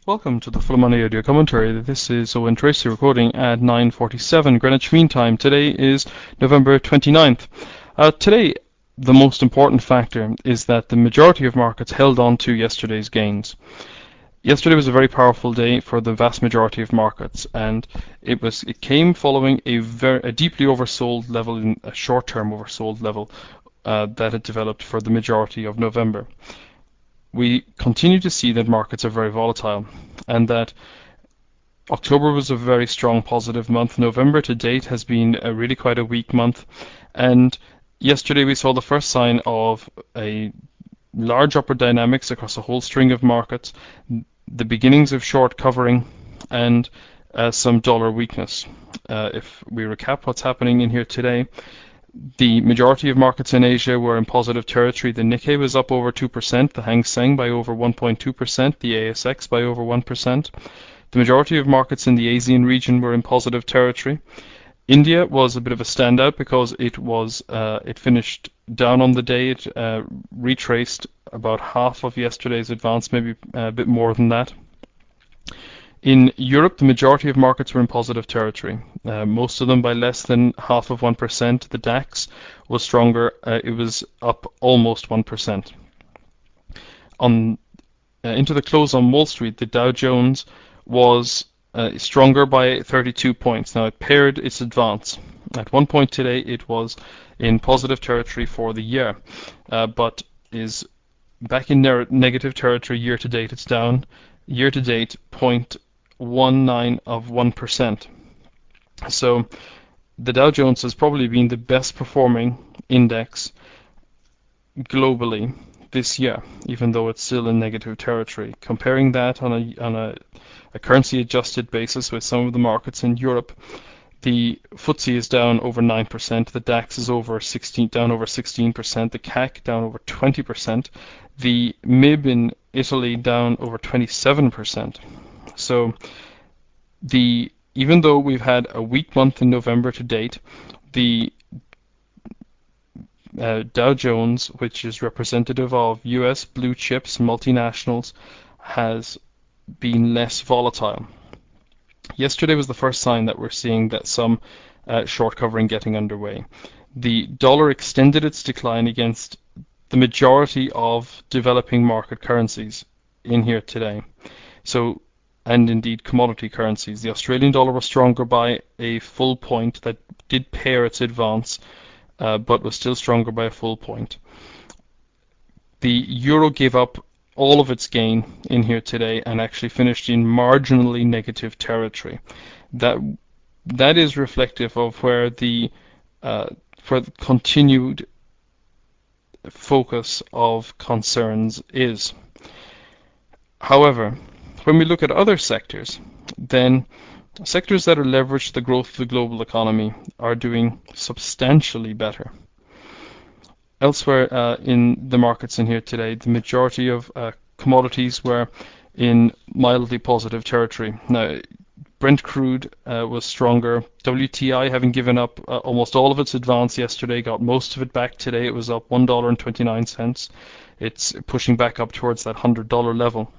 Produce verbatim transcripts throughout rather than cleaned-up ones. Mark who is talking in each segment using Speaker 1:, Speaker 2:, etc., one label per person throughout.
Speaker 1: Welcome to the Full Money Audio Commentary. This is Owen Tracy recording at nine forty-seven Greenwich Mean Time. Today is November twenty-ninth. Uh, today, the most important factor is that the majority of markets held on to yesterday's gains. Yesterday was a very powerful day for the vast majority of markets, and it was it came following a very a deeply oversold level, in a short-term oversold level uh, that had developed for the majority of November. We continue to see that markets are very volatile, and that October was a very strong positive month. November to date has been a really quite a weak month, and yesterday we saw the first sign of a large upward dynamics across a whole string of markets, the beginnings of short covering, and uh, some dollar weakness. Uh, if we recap what's happening in here today, the majority of markets in Asia were in positive territory. The Nikkei was up over two percent, the Hang Seng by over one point two percent, the A S X by over one percent. The majority of markets in the ASEAN region were in positive territory. India was a bit of a standout because it was uh, it finished down on the day. It uh, retraced about half of yesterday's advance, maybe a bit more than that. In Europe, the majority of markets were in positive territory, uh, most of them by less than half of one percent. The DAX was stronger. Uh, it was up almost one percent. On uh, into the close on Wall Street, the Dow Jones was uh, stronger by thirty-two points. Now, it paired its advance. At one point today, it was in positive territory for the year, uh, but is back in ne- negative territory year to date. It's down year to date zero point one nine of one percent. So the Dow Jones has probably been the best performing index globally this year, even though it's still in negative territory. Comparing that on a on a, a currency adjusted basis with some of the markets in Europe, the F T S E is down over nine percent, the DAX is over sixteen, down over sixteen percent, the C A C down over twenty percent, the M I B in Italy down over twenty-seven percent. So the even though we've had a weak month in November to date, the uh, Dow Jones, which is representative of U S blue chips, multinationals, has been less volatile. Yesterday was the first sign that we're seeing that some uh, short covering getting underway. The dollar extended its decline against the majority of developing market currencies in here today. So, and indeed commodity currencies. The Australian dollar was stronger by a full point. That did pair its advance, uh, but was still stronger by a full point. The euro gave up all of its gain in here today and actually finished in marginally negative territory. That that is reflective of where the uh, where the continued focus of concerns is. However, when we look at other sectors, then sectors that are leveraged to the growth of the global economy are doing substantially better. Elsewhere uh, in the markets in here today, the majority of uh, commodities were in mildly positive territory. Now, Brent crude uh, was stronger. W T I, having given up uh, almost all of its advance yesterday, got most of it back today. It was up one dollar and twenty-nine cents. It's pushing back up towards that one hundred dollar level.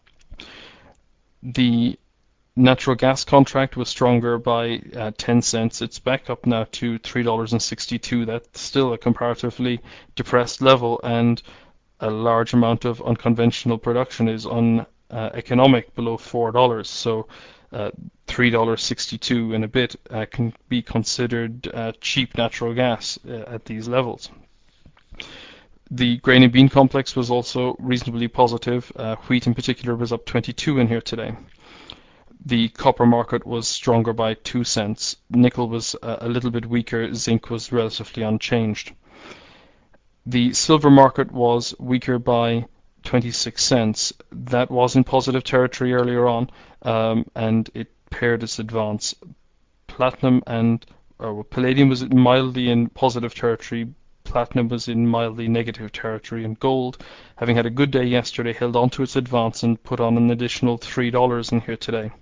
Speaker 1: The natural gas contract was stronger by uh, ten cents. It's back up now to three dollars and sixty-two cents. That's still a comparatively depressed level, and a large amount of unconventional production is uneconomic uh, below four dollars. So uh, three dollars and sixty-two cents and a bit uh, can be considered uh, cheap natural gas uh, at these levels. The grain and bean complex was also reasonably positive. Uh, wheat in particular was up twenty-two in here today. The copper market was stronger by two cents. Nickel was uh, a little bit weaker. Zinc was relatively unchanged. The silver market was weaker by twenty-six cents. That was in positive territory earlier on, um, and it paired its advance. Platinum and uh, palladium was mildly in positive territory. Platinum was in mildly negative territory, and gold, having had a good day yesterday, held on to its advance and put on an additional three dollars in here today.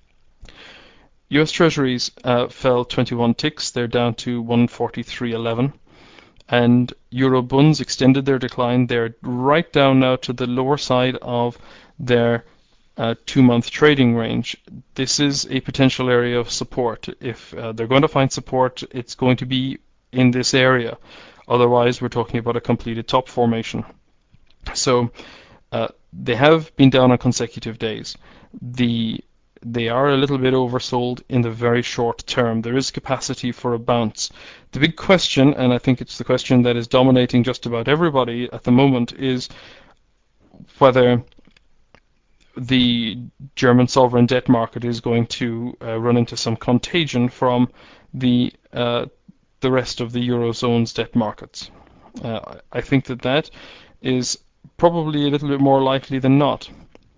Speaker 1: U S Treasuries uh, fell twenty-one ticks. They're down to one forty-three eleven. And Euro bunds extended their decline. They're right down now to the lower side of their uh, two-month trading range. This is a potential area of support. If uh, they're going to find support, it's going to be in this area. Otherwise, we're talking about a completed top formation. So uh, they have been down on consecutive days. The They are a little bit oversold in the very short term. There is capacity for a bounce. The big question, and I think it's the question that is dominating just about everybody at the moment, is whether the German sovereign debt market is going to uh, run into some contagion from the uh, the rest of the Eurozone's debt markets. Uh, I think that that is probably a little bit more likely than not.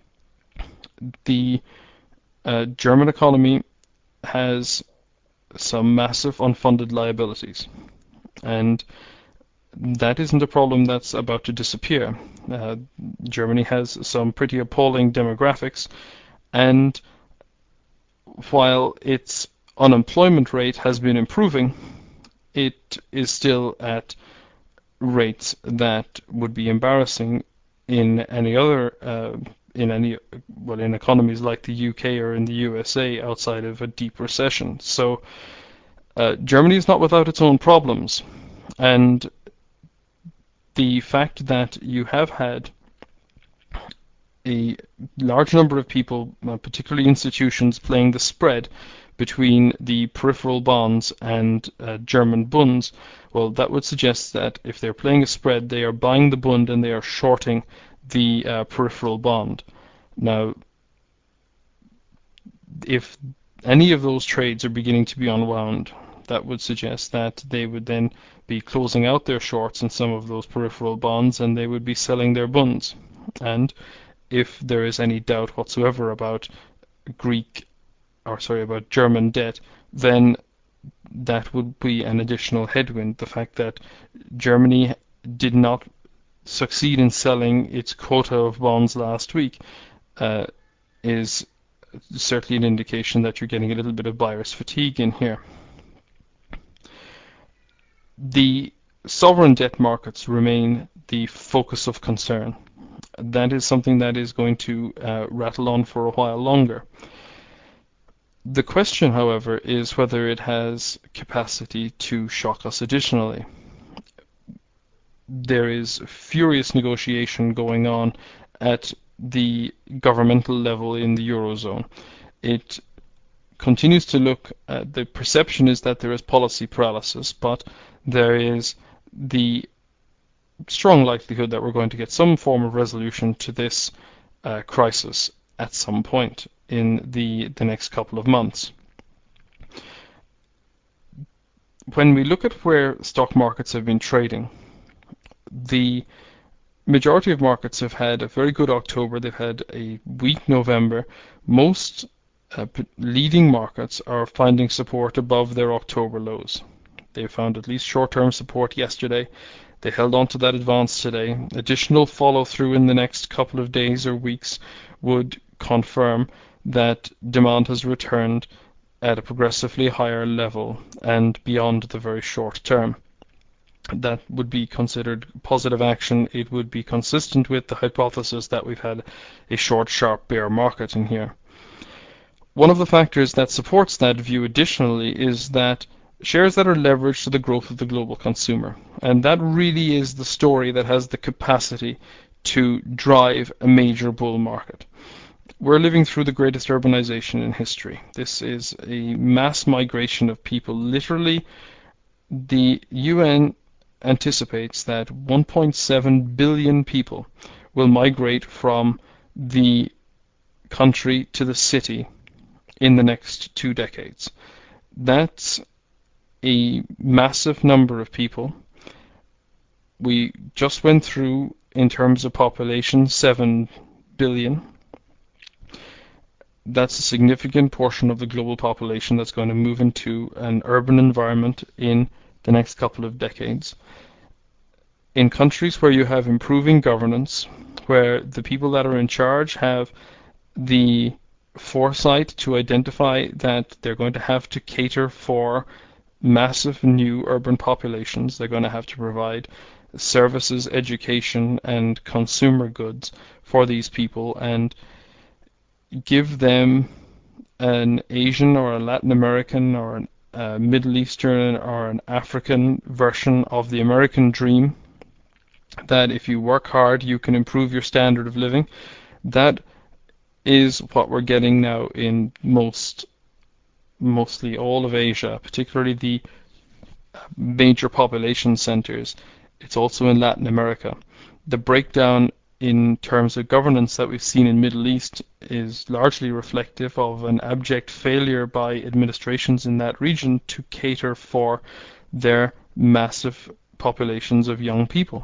Speaker 1: The uh, German economy has some massive unfunded liabilities, and that isn't a problem that's about to disappear. Uh, Germany has some pretty appalling demographics, and while its unemployment rate has been improving, it is still at rates that would be embarrassing in any other uh, in any well in economies like the U K or in the U S A outside of a deep recession. So uh, Germany is not without its own problems, and the fact that you have had a large number of people, uh, particularly institutions, playing the spread between the peripheral bonds and uh, German bunds, well, that would suggest that if they're playing a spread, they are buying the bund and they are shorting the uh, peripheral bond. Now, if any of those trades are beginning to be unwound, that would suggest that they would then be closing out their shorts in some of those peripheral bonds and they would be selling their bunds. And if there is any doubt whatsoever about Greek, or sorry, about German debt, then that would be an additional headwind. The fact that Germany did not succeed in selling its quota of bonds last week uh, is certainly an indication that you're getting a little bit of buyer's fatigue in here. The sovereign debt markets remain the focus of concern. That is something that is going to uh, rattle on for a while longer. The question, however, is whether it has capacity to shock us additionally. There is furious negotiation going on at the governmental level in the Eurozone. It continues to look, uh, the perception is that there is policy paralysis, but there is the strong likelihood that we're going to get some form of resolution to this uh, crisis at some point in the, the next couple of months. When we look at where stock markets have been trading, the majority of markets have had a very good October. They've had a weak November. Most uh, leading markets are finding support above their October lows. They found at least short-term support yesterday. They held on to that advance today. Additional follow-through in the next couple of days or weeks would confirm that demand has returned at a progressively higher level and beyond the very short term. That would be considered positive action. It would be consistent with the hypothesis that we've had a short, sharp bear market in here. One of the factors that supports that view additionally is that shares that are leveraged to the growth of the global consumer. And that really is the story that has the capacity to drive a major bull market. We're living through the greatest urbanization in history. This is a mass migration of people. Literally, the U N anticipates that one point seven billion people will migrate from the country to the city in the next two decades. That's a massive number of people. We just went through, in terms of population, seven billion. That's a significant portion of the global population that's going to move into an urban environment in the next couple of decades. In countries where you have improving governance, where the people that are in charge have the foresight to identify that they're going to have to cater for massive new urban populations, they're going to have to provide services, education, and consumer goods for these people, and give them an Asian or a Latin American or an uh, Middle Eastern or an African version of the American dream, that if you work hard you can improve your standard of living. That is what we're getting now in most, mostly all of Asia, particularly the major population centers. It's also in Latin America. The breakdown in terms of governance that we've seen in Middle East is largely reflective of an abject failure by administrations in that region to cater for their massive populations of young people.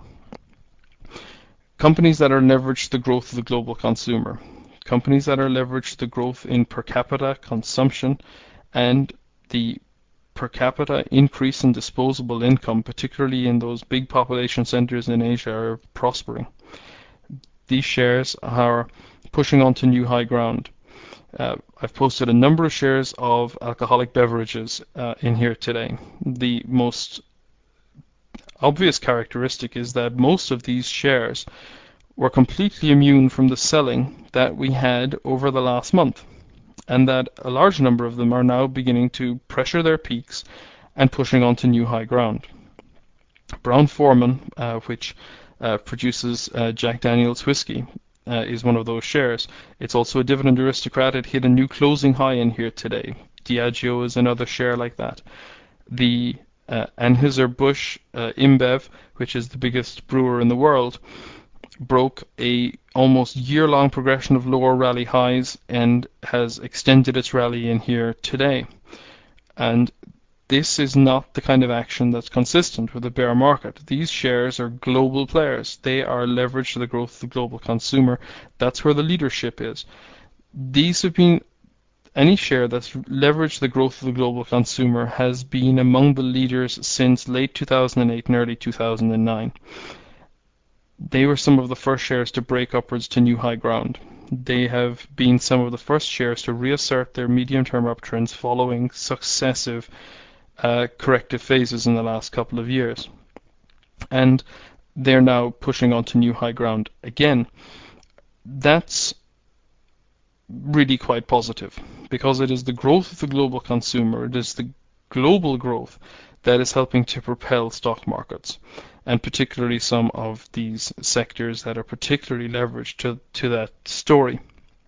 Speaker 1: Companies that are leveraged the growth of the global consumer, companies that are leveraged the growth in per capita consumption and the per capita increase in disposable income, particularly in those big population centers in Asia, are prospering. These shares are pushing on to new high ground. Uh, I've posted a number of shares of alcoholic beverages uh, in here today. The most obvious characteristic is that most of these shares were completely immune from the selling that we had over the last month, and that a large number of them are now beginning to pressure their peaks and pushing on to new high ground. Brown-Forman, uh, which uh, produces uh, Jack Daniel's whiskey, uh, is one of those shares. It's also a dividend aristocrat. It hit a new closing high in here today. Diageo is another share like that. The uh, Anheuser-Busch uh, InBev, which is the biggest brewer in the world, broke a almost year-long progression of lower rally highs and has extended its rally in here today. And this is not the kind of action that's consistent with a bear market. These shares are global players. They are leveraged to the growth of the global consumer. That's where the leadership is. These have been Any share that's leveraged the growth of the global consumer has been among the leaders since late two thousand eight and early two thousand nine. They were some of the first shares to break upwards to new high ground. They have been some of the first shares to reassert their medium-term uptrends following successive uh, corrective phases in the last couple of years. And they're now pushing on to new high ground again. That's really quite positive, because it is the growth of the global consumer, it is the global growth that is helping to propel stock markets, and particularly some of these sectors that are particularly leveraged to, to that story.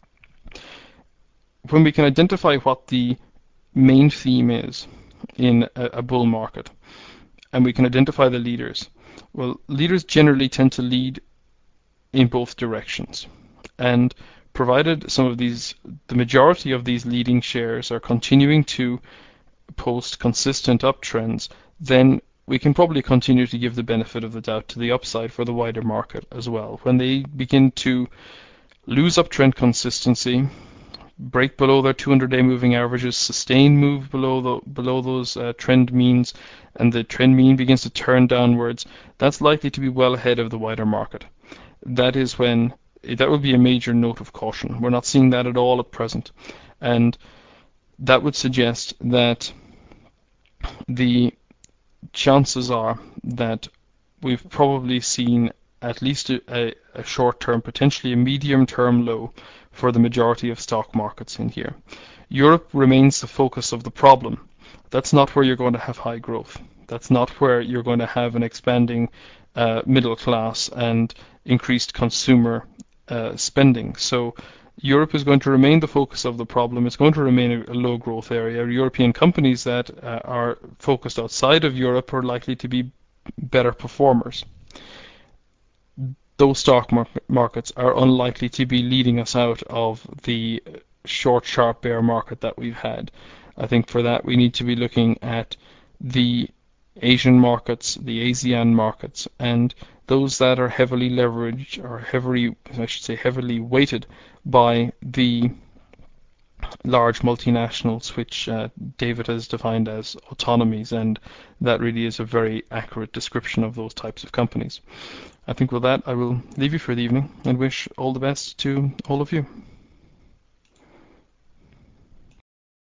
Speaker 1: When we can identify what the main theme is in a, a bull market, and we can identify the leaders, well, leaders generally tend to lead in both directions. And provided some of these, the majority of these leading shares are continuing to post consistent uptrends, then we can probably continue to give the benefit of the doubt to the upside for the wider market as well. When they begin to lose uptrend consistency, break below their two hundred day moving averages, sustain move below the, below those uh, trend means, and the trend mean begins to turn downwards, that's likely to be well ahead of the wider market. That is when that would be a major note of caution. We're not seeing that at all at present, and that would suggest that the chances are that we've probably seen at least a, a short-term, potentially a medium-term low for the majority of stock markets in here. Europe remains the focus of the problem. That's not where you're going to have high growth. That's not where you're going to have an expanding uh, middle class and increased consumer uh, spending. So Europe is going to remain the focus of the problem. It's going to remain a, a low growth area. European companies that uh, are focused outside of Europe are likely to be better performers. Those stock market markets are unlikely to be leading us out of the short, sharp bear market that we've had. I think for that we need to be looking at the Asian markets, the ASEAN markets, and those that are heavily leveraged, or heavily, I should say, heavily weighted by the large multinationals, which uh, David has defined as autonomies, and that really is a very accurate description of those types of companies. I think with that I will leave you for the evening and wish all the best to all of you.